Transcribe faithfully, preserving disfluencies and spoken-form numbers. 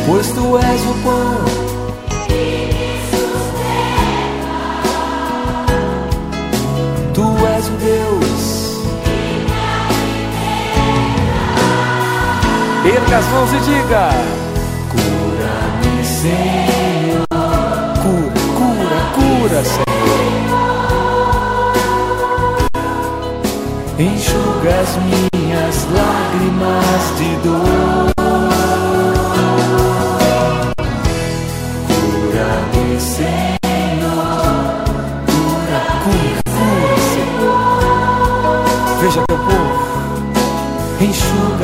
pois tu és o pão que me sustenta. Tu és o Deus Que me alimenta. Erga as mãos e diga: Cura-me, Senhor. Cura, cura, cura, Senhor. Enxuga as minhas lágrimas de dor. Cura-me, Senhor. Cura, cura, cura, Senhor. Veja teu povo. Enxuga